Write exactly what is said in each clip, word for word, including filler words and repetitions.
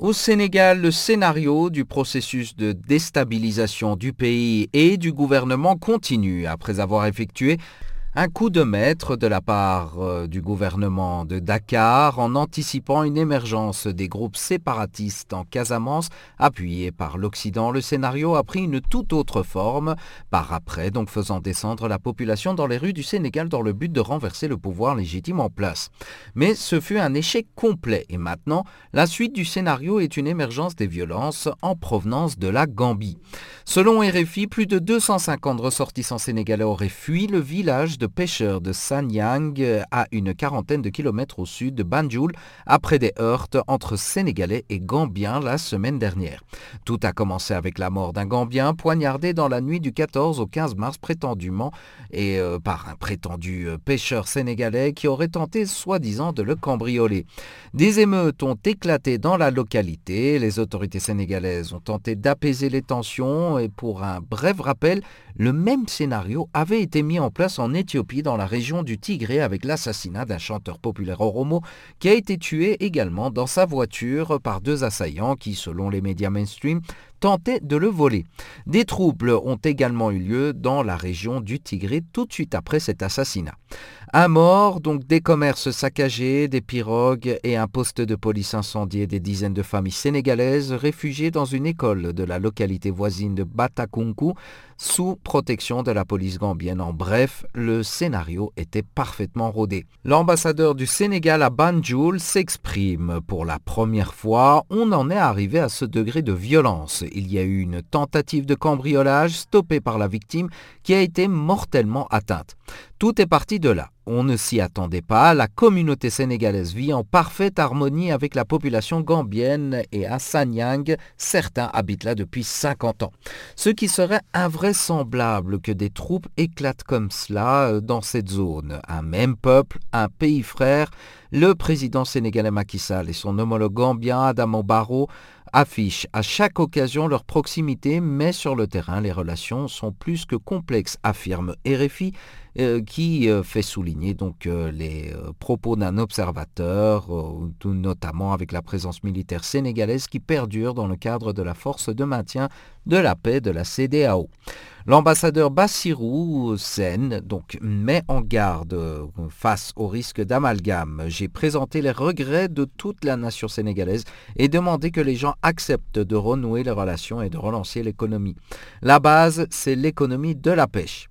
Au Sénégal, le scénario du processus de déstabilisation du pays et du gouvernement continue après avoir effectué un coup de maître de la part euh, du gouvernement de Dakar en anticipant une émergence des groupes séparatistes en Casamance appuyés par l'Occident. Le scénario a pris une toute autre forme par après, donc faisant descendre la population dans les rues du Sénégal dans le but de renverser le pouvoir légitime en place. Mais ce fut un échec complet et maintenant, la suite du scénario est une émergence des violences en provenance de la Gambie. Selon R F I, plus de deux cent cinquante ressortissants sénégalais auraient fui le village de pêcheurs de Sanyang à une quarantaine de kilomètres au sud de Banjul après des heurts entre Sénégalais et Gambiens la semaine dernière. Tout a commencé avec la mort d'un Gambien poignardé dans la nuit du quatorze au quinze mars prétendument et euh, par un prétendu pêcheur sénégalais qui aurait tenté soi-disant de le cambrioler. Des émeutes ont éclaté dans la localité. Les autorités sénégalaises ont tenté d'apaiser les tensions et pour un bref rappel, le même scénario avait été mis en place en Éthiopie dans la région du Tigré avec l'assassinat d'un chanteur populaire oromo qui a été tué également dans sa voiture par deux assaillants qui, selon les médias mainstream, tentaient de le voler. Des troubles ont également eu lieu dans la région du Tigré tout de suite après cet assassinat. Un mort, donc des commerces saccagés, des pirogues et un poste de police incendié, des dizaines de familles sénégalaises réfugiées dans une école de la localité voisine de Batakunku sous protection de la police gambienne. En bref, le scénario était parfaitement rodé. L'ambassadeur du Sénégal à Banjul s'exprime pour la première fois. On en est arrivé à ce degré de violence. Il y a eu une tentative de cambriolage stoppée par la victime qui a été mortellement atteinte. Tout est parti de là. On ne s'y attendait pas. La communauté sénégalaise vit en parfaite harmonie avec la population gambienne et à Sanyang, certains habitent là depuis cinquante ans. Ce qui serait invraisemblable que des troupes éclatent comme cela dans cette zone. Un même peuple, un pays frère, le président sénégalais Macky Sall et son homologue gambien Adama Barrow affichent à chaque occasion leur proximité, mais sur le terrain, les relations sont plus que complexes, affirme R F I, euh, qui euh, fait souligner donc euh, les euh, propos d'un observateur, euh, tout notamment avec la présence militaire sénégalaise qui perdure dans le cadre de la force de maintien de la paix de la C E D E A O. L'ambassadeur Bassirou Sène donc met en garde face au risque d'amalgame. J'ai présenté les regrets de toute la nation sénégalaise et demandé que les gens acceptent de renouer les relations et de relancer l'économie. La base, c'est l'économie de la pêche.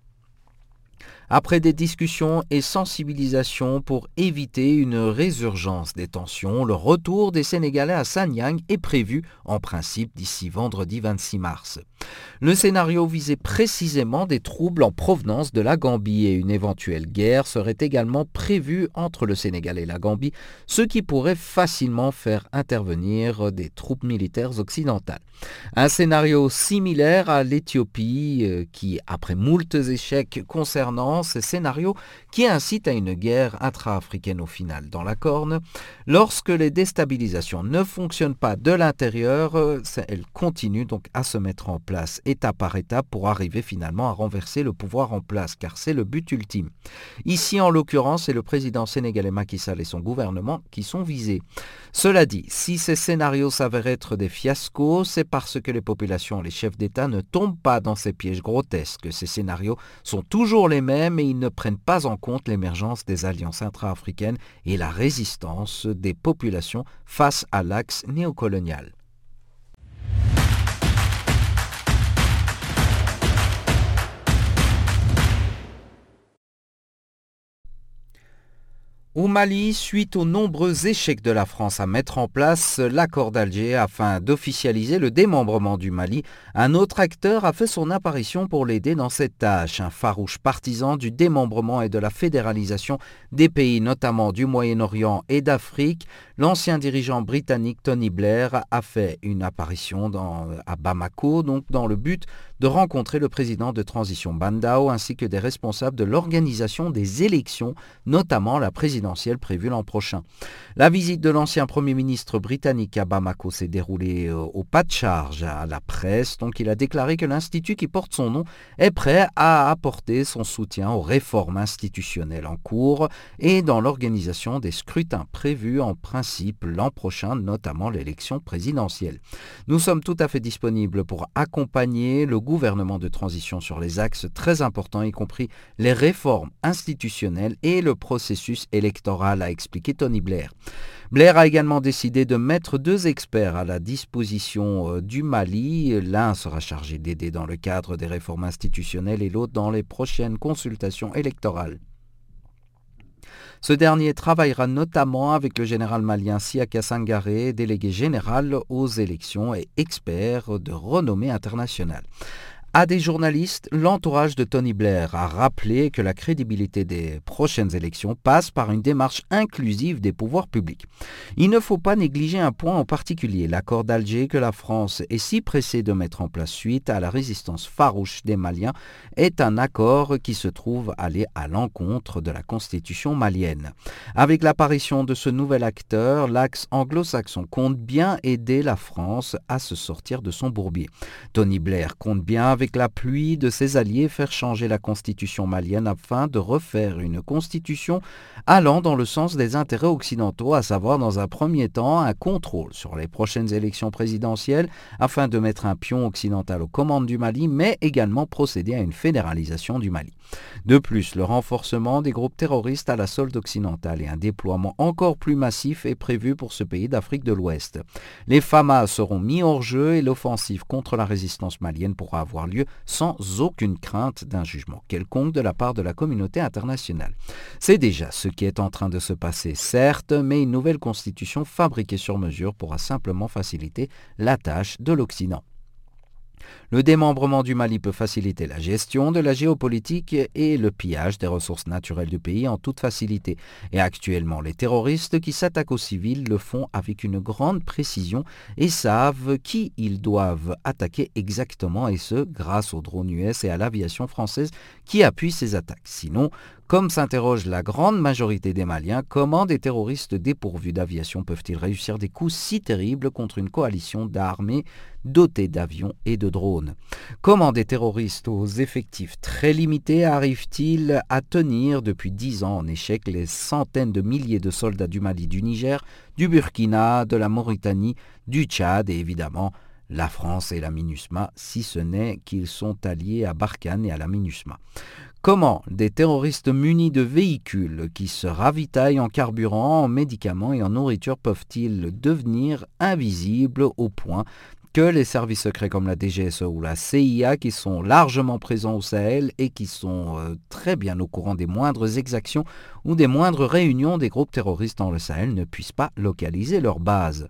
Après des discussions et sensibilisations pour éviter une résurgence des tensions, le retour des Sénégalais à Sanyang est prévu en principe d'ici vendredi vingt-six mars. Le scénario visait précisément des troubles en provenance de la Gambie et une éventuelle guerre serait également prévue entre le Sénégal et la Gambie, ce qui pourrait facilement faire intervenir des troupes militaires occidentales. Un scénario similaire à l'Éthiopie euh, qui, après moultes échecs concernant ces scénarios, qui incite à une guerre intra-africaine au final dans la Corne, lorsque les déstabilisations ne fonctionnent pas de l'intérieur, euh, elles continuent donc à se mettre en place étape par étape pour arriver finalement à renverser le pouvoir en place, car c'est le but ultime. Ici, en l'occurrence, c'est le président sénégalais Macky Sall et son gouvernement qui sont visés. Cela dit, si ces scénarios s'avèrent être des fiascos, c'est parce que les populations et les chefs d'État ne tombent pas dans ces pièges grotesques. Ces scénarios sont toujours les mêmes et ils ne prennent pas en compte l'émergence des alliances intra-africaines et la résistance des populations face à l'axe néocolonial. Au Mali, suite aux nombreux échecs de la France à mettre en place l'accord d'Alger afin d'officialiser le démembrement du Mali, un autre acteur a fait son apparition pour l'aider dans cette tâche. Un farouche partisan du démembrement et de la fédéralisation des pays, notamment du Moyen-Orient et d'Afrique, l'ancien dirigeant britannique Tony Blair a fait une apparition dans, à Bamako, donc dans le but de rencontrer le président de transition Bandao ainsi que des responsables de l'organisation des élections, notamment la présidence présidentielle prévue l'an prochain. La visite de l'ancien Premier ministre britannique à Bamako s'est déroulée au pas de charge à la presse, donc il a déclaré que l'institut qui porte son nom est prêt à apporter son soutien aux réformes institutionnelles en cours et dans l'organisation des scrutins prévus en principe l'an prochain, notamment l'élection présidentielle. Nous sommes tout à fait disponibles pour accompagner le gouvernement de transition sur les axes très importants, y compris les réformes institutionnelles et le processus électoral, a expliqué Tony Blair. Blair a également décidé de mettre deux experts à la disposition du Mali. L'un sera chargé d'aider dans le cadre des réformes institutionnelles et l'autre dans les prochaines consultations électorales. Ce dernier travaillera notamment avec le général malien Siaka Sangaré, délégué général aux élections et expert de renommée internationale. À des journalistes, l'entourage de Tony Blair a rappelé que la crédibilité des prochaines élections passe par une démarche inclusive des pouvoirs publics. Il ne faut pas négliger un point en particulier, l'accord d'Alger que la France est si pressée de mettre en place suite à la résistance farouche des Maliens est un accord qui se trouve aller à l'encontre de la constitution malienne. Avec l'apparition de ce nouvel acteur, l'axe anglo-saxon compte bien aider la France à se sortir de son bourbier. Tony Blair compte bien avec l'appui de ses alliés, faire changer la constitution malienne afin de refaire une constitution allant dans le sens des intérêts occidentaux, à savoir dans un premier temps un contrôle sur les prochaines élections présidentielles afin de mettre un pion occidental aux commandes du Mali, mais également procéder à une fédéralisation du Mali. De plus, le renforcement des groupes terroristes à la solde occidentale et un déploiement encore plus massif est prévu pour ce pays d'Afrique de l'Ouest. Les F A M A seront mis hors jeu et l'offensive contre la résistance malienne pourra avoir lieu sans aucune crainte d'un jugement quelconque de la part de la communauté internationale. C'est déjà ce qui est en train de se passer, certes, mais une nouvelle constitution fabriquée sur mesure pourra simplement faciliter la tâche de l'Occident. Le démembrement du Mali peut faciliter la gestion de la géopolitique et le pillage des ressources naturelles du pays en toute facilité. Et actuellement, les terroristes qui s'attaquent aux civils le font avec une grande précision et savent qui ils doivent attaquer exactement, et ce, grâce aux drones U S et à l'aviation française qui appuient ces attaques. Sinon, comme s'interroge la grande majorité des Maliens, comment des terroristes dépourvus d'aviation peuvent-ils réussir des coups si terribles contre une coalition d'armées dotée d'avions et de drones? Comment des terroristes aux effectifs très limités arrivent-ils à tenir depuis dix ans en échec les centaines de milliers de soldats du Mali, du Niger, du Burkina, de la Mauritanie, du Tchad et évidemment la France et la MINUSMA, si ce n'est qu'ils sont alliés à Barkhane et à la MINUSMA? Comment des terroristes munis de véhicules qui se ravitaillent en carburant, en médicaments et en nourriture peuvent-ils devenir invisibles au point que les services secrets comme la D G S E ou la C I A, qui sont largement présents au Sahel et qui sont euh, très bien au courant des moindres exactions ou des moindres réunions des groupes terroristes dans le Sahel, ne puissent pas localiser leur base?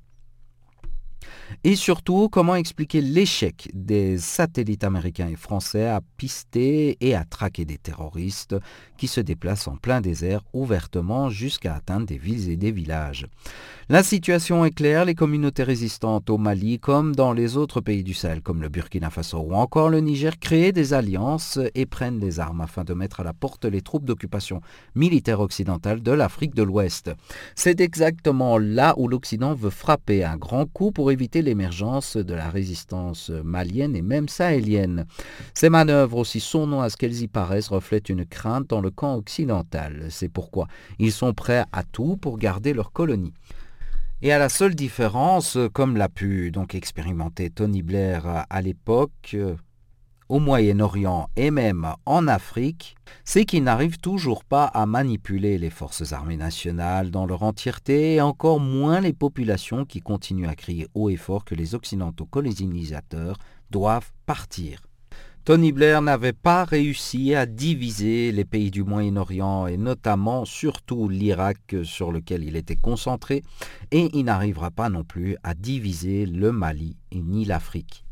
Et surtout, comment expliquer l'échec des satellites américains et français à pister et à traquer des terroristes qui se déplacent en plein désert ouvertement jusqu'à atteindre des villes et des villages? La situation est claire, les communautés résistantes au Mali, comme dans les autres pays du Sahel, comme le Burkina Faso ou encore le Niger, créent des alliances et prennent des armes afin de mettre à la porte les troupes d'occupation militaire occidentale de l'Afrique de l'Ouest. C'est exactement là où l'Occident veut frapper un grand coup pour éviter l'émergence de la résistance malienne et même sahélienne. Ces manœuvres, aussi sournoises qu'elles y paraissent, reflètent une crainte dans le camp occidental. C'est pourquoi ils sont prêts à tout pour garder leur colonie. Et à la seule différence, comme l'a pu donc expérimenter Tony Blair à l'époque, au Moyen-Orient et même en Afrique, c'est qu'il n'arrive toujours pas à manipuler les forces armées nationales dans leur entièreté et encore moins les populations qui continuent à crier haut et fort que les occidentaux colonisateurs doivent partir. Tony Blair n'avait pas réussi à diviser les pays du Moyen-Orient et notamment surtout l'Irak sur lequel il était concentré, et il n'arrivera pas non plus à diviser le Mali et ni l'Afrique.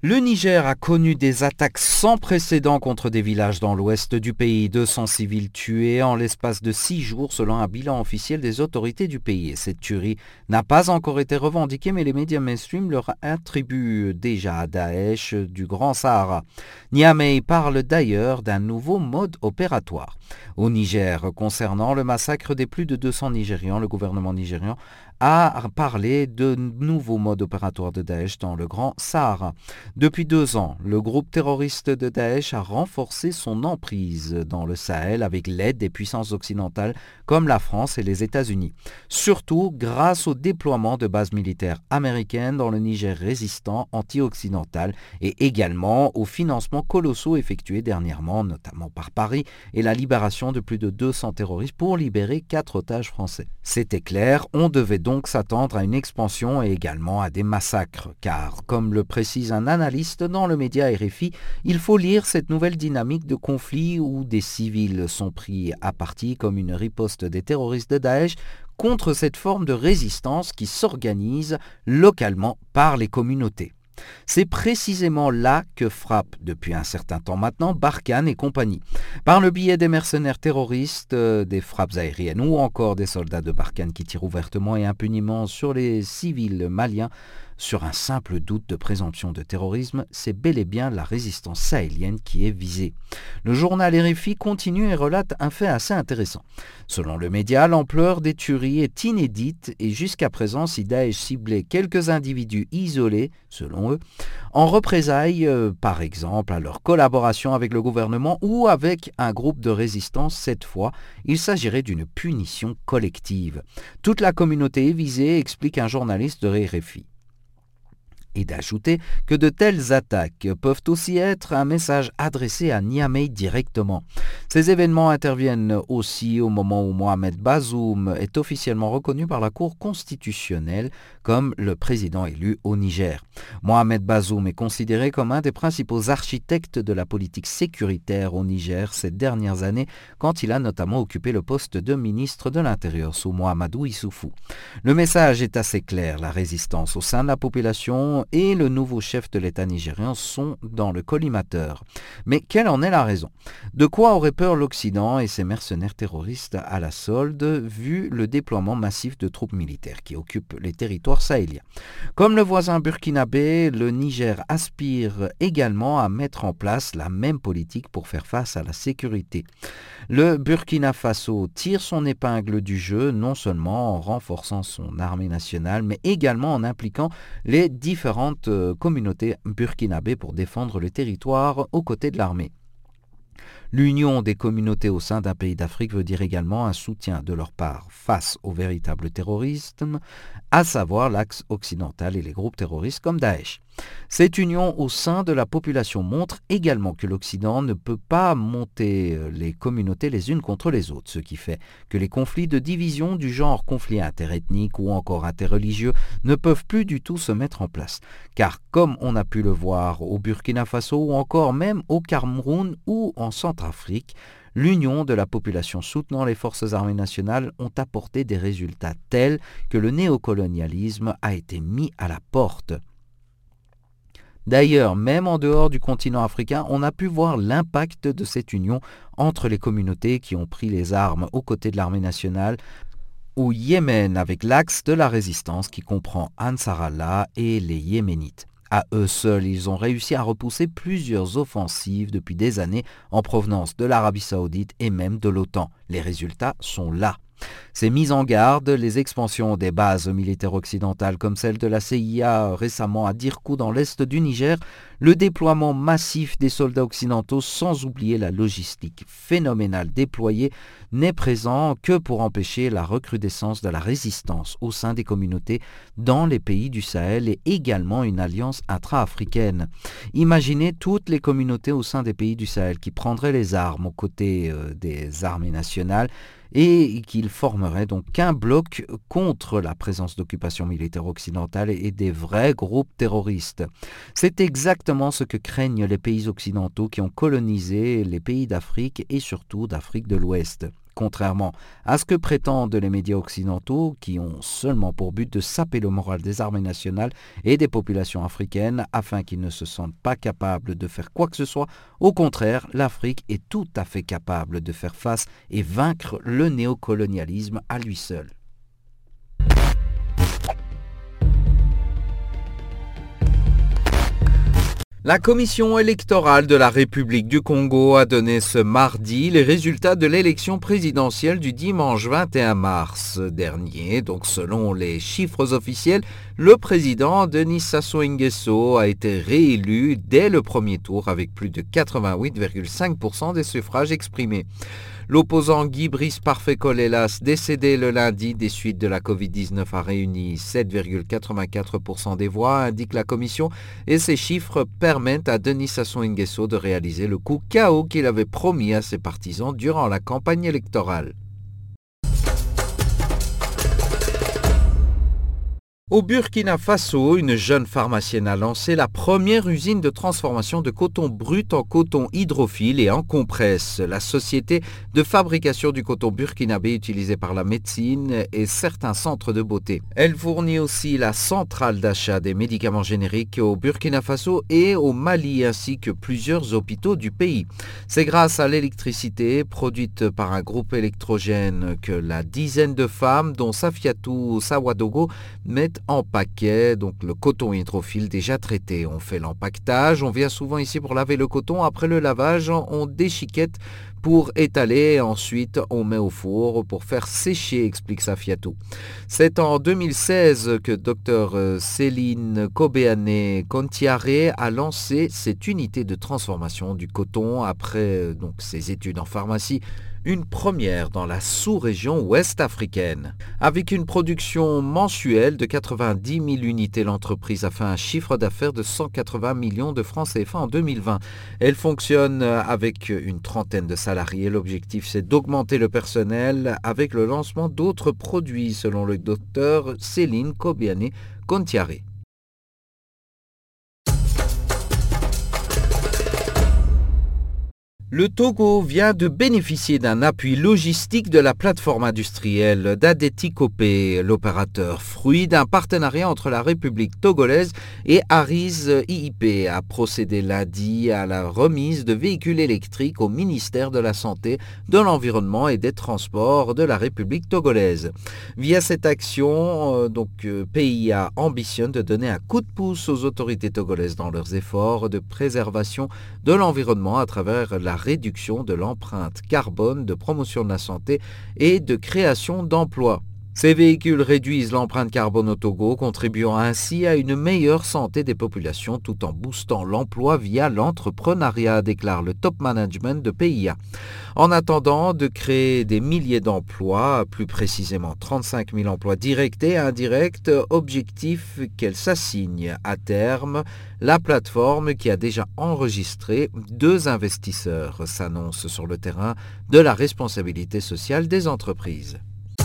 Le Niger a connu des attaques sans précédent contre des villages dans l'ouest du pays. deux cents civils tués en l'espace de six jours selon un bilan officiel des autorités du pays. Et cette tuerie n'a pas encore été revendiquée, mais les médias mainstream leur attribuent déjà à Daesh du Grand Sahara. Niamey parle d'ailleurs d'un nouveau mode opératoire. Au Niger, concernant le massacre des plus de deux cents Nigérians, le gouvernement nigérian a parlé de nouveaux modes opératoires de Daesh dans le Grand Sahara. Depuis deux ans, le groupe terroriste de Daesh a renforcé son emprise dans le Sahel avec l'aide des puissances occidentales comme la France et les États-Unis. Surtout grâce au déploiement de bases militaires américaines dans le Niger résistant anti-occidental et également aux financements colossaux effectués dernièrement, notamment par Paris, et la libération de plus de deux cents terroristes pour libérer quatre otages français. C'était clair, on devait donc s'attendre à une expansion et également à des massacres, car comme le précise un analyste dans le média R F I, il faut lire cette nouvelle dynamique de conflit où des civils sont pris à partie comme une riposte des terroristes de Daesh contre cette forme de résistance qui s'organise localement par les communautés. C'est précisément là que frappe depuis un certain temps maintenant Barkhane et compagnie. Par le biais des mercenaires terroristes, euh, des frappes aériennes ou encore des soldats de Barkhane qui tirent ouvertement et impunément sur les civils maliens, sur un simple doute de présomption de terrorisme, c'est bel et bien la résistance sahélienne qui est visée. Le journal R F I continue et relate un fait assez intéressant. Selon le média, l'ampleur des tueries est inédite et jusqu'à présent, si Daesh ciblait quelques individus isolés, selon eux, en représailles, euh, par exemple, à leur collaboration avec le gouvernement ou avec un groupe de résistance, cette fois, il s'agirait d'une punition collective. Toute la communauté est visée, explique un journaliste de R F I. Et d'ajouter que de telles attaques peuvent aussi être un message adressé à Niamey directement. Ces événements interviennent aussi au moment où Mohamed Bazoum est officiellement reconnu par la Cour constitutionnelle comme le président élu au Niger. Mohamed Bazoum est considéré comme un des principaux architectes de la politique sécuritaire au Niger ces dernières années, quand il a notamment occupé le poste de ministre de l'Intérieur sous Mahamadou Issoufou. Le message est assez clair, la résistance au sein de la population et le nouveau chef de l'État nigérien sont dans le collimateur. Mais quelle en est la raison? De quoi aurait peur l'Occident et ses mercenaires terroristes à la solde, vu le déploiement massif de troupes militaires qui occupent les territoires sahéliens? Comme le voisin burkinabé, le Niger aspire également à mettre en place la même politique pour faire face à la sécurité. Le Burkina Faso tire son épingle du jeu, non seulement en renforçant son armée nationale, mais également en impliquant les différentes communautés burkinabées pour défendre le territoire aux côtés de l'armée. L'union des communautés au sein d'un pays d'Afrique veut dire également un soutien de leur part face au véritable terrorisme, à savoir l'axe occidental et les groupes terroristes comme Daesh. Cette union au sein de la population montre également que l'Occident ne peut pas monter les communautés les unes contre les autres, ce qui fait que les conflits de division du genre conflits interethniques ou encore interreligieux ne peuvent plus du tout se mettre en place. Car comme on a pu le voir au Burkina Faso ou encore même au Cameroun ou en Centrafrique, l'union de la population soutenant les forces armées nationales ont apporté des résultats tels que le néocolonialisme a été mis à la porte. D'ailleurs, même en dehors du continent africain, on a pu voir l'impact de cette union entre les communautés qui ont pris les armes aux côtés de l'armée nationale, au Yémen avec l'axe de la résistance qui comprend Ansar Allah et les Yéménites. À eux seuls, ils ont réussi à repousser plusieurs offensives depuis des années en provenance de l'Arabie Saoudite et même de l'OTAN. Les résultats sont là. Ces mises en garde, les expansions des bases militaires occidentales comme celle de la C I A récemment à Dirkou dans l'est du Niger, le déploiement massif des soldats occidentaux sans oublier la logistique phénoménale déployée n'est présent que pour empêcher la recrudescence de la résistance au sein des communautés dans les pays du Sahel et également une alliance intra-africaine. Imaginez toutes les communautés au sein des pays du Sahel qui prendraient les armes aux côtés euh, des armées nationales et qu'ils formeraient donc un bloc contre la présence d'occupation militaire occidentale et des vrais groupes terroristes. C'est exactement ce que craignent les pays occidentaux qui ont colonisé les pays d'Afrique et surtout d'Afrique de l'Ouest. contrairement à ce que prétendent les médias occidentaux qui ont seulement pour but de saper le moral des armées nationales et des populations africaines afin qu'ils ne se sentent pas capables de faire quoi que ce soit. Au contraire, l'Afrique est tout à fait capable de faire face et vaincre le néocolonialisme à lui seul. La Commission électorale de la République du Congo a donné ce mardi les résultats de l'élection présidentielle du dimanche vingt et un mars dernier. Donc selon les chiffres officiels, le président Denis Sassou Nguesso a été réélu dès le premier tour avec plus de quatre-vingt-huit virgule cinq pour cent des suffrages exprimés. L'opposant Guy Brice Parfait Colelas, décédé le lundi des suites de la covid dix-neuf, a réuni sept virgule quatre-vingt-quatre pour cent des voix, indique la commission, et ces chiffres permettent à Denis Sassou Nguesso de réaliser le coup K O qu'il avait promis à ses partisans durant la campagne électorale. Au Burkina Faso, une jeune pharmacienne a lancé la première usine de transformation de coton brut en coton hydrophile et en compresse, la société de fabrication du coton burkinabé utilisé par la médecine et certains centres de beauté. Elle fournit aussi la centrale d'achat des médicaments génériques au Burkina Faso et au Mali ainsi que plusieurs hôpitaux du pays. C'est grâce à l'électricité produite par un groupe électrogène que la dizaine de femmes, dont Safiatou Sawadogo, mettent en paquet, donc le coton hydrophile déjà traité. On fait l'empaquetage, on vient souvent ici pour laver le coton. Après le lavage, on déchiquette pour étaler, ensuite on met au four pour faire sécher, explique Safiatou. C'est en deux mille seize que Dr Céline Kobeane Kontiaré a lancé cette unité de transformation du coton après donc ses études en pharmacie. Une première dans la sous-région ouest africaine. Avec une production mensuelle de quatre-vingt-dix mille unités, l'entreprise a fait un chiffre d'affaires de cent quatre-vingts millions de francs C F A en deux mille vingt. Elle fonctionne avec une trentaine de salariés. L'objectif, c'est d'augmenter le personnel avec le lancement d'autres produits, selon le docteur Céline Kobiane Kontiaré. Le Togo vient de bénéficier d'un appui logistique de la plateforme industrielle d'Adetikopé, l'opérateur, fruit d'un partenariat entre la République togolaise et Aris I I P, a procédé lundi à la remise de véhicules électriques au ministère de la Santé, de l'Environnement et des Transports de la République togolaise. Via cette action, donc, P I A ambitionne de donner un coup de pouce aux autorités togolaises dans leurs efforts de préservation de l'environnement à travers la réduction de l'empreinte carbone, de promotion de la santé et de création d'emplois. Ces véhicules réduisent l'empreinte carbone au Togo, contribuant ainsi à une meilleure santé des populations tout en boostant l'emploi via l'entrepreneuriat, déclare le top management de P I A. En attendant de créer des milliers d'emplois, plus précisément trente-cinq mille emplois directs et indirects, objectif qu'elle s'assigne à terme, la plateforme qui a déjà enregistré deux investisseurs s'annonce sur le terrain de la responsabilité sociale des entreprises.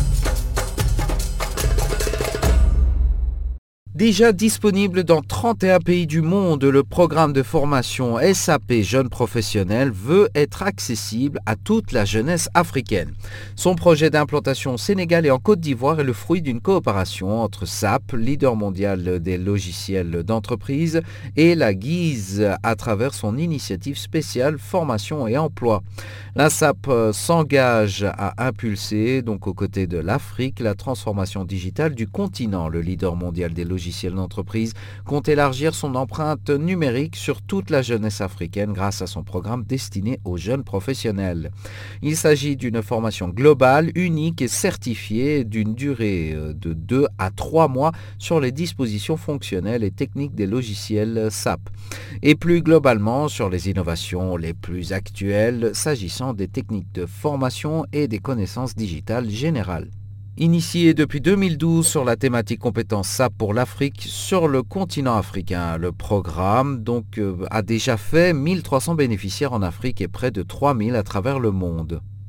Déjà disponible dans trente et un pays du monde, le programme de formation S A P Jeunes Professionnels veut être accessible à toute la jeunesse africaine. Son projet d'implantation au Sénégal et en Côte d'Ivoire est le fruit d'une coopération entre S A P, leader mondial des logiciels d'entreprise, et la Guise à travers son initiative spéciale Formation et Emploi. La S A P s'engage à impulser, donc aux côtés de l'Afrique, la transformation digitale du continent. Le leader mondial des logiciels d'entreprise compte élargir son empreinte numérique sur toute la jeunesse africaine grâce à son programme destiné aux jeunes professionnels. Il s'agit d'une formation globale, unique et certifiée d'une durée de deux à trois mois sur les dispositions fonctionnelles et techniques des logiciels S A P et plus globalement sur les innovations les plus actuelles s'agissant des techniques de formation et des connaissances digitales générales. Initié depuis deux mille douze sur la thématique compétences S A P pour l'Afrique sur le continent africain. Le programme donc, euh, a déjà fait mille trois cents bénéficiaires en Afrique et près de trois mille à travers le monde.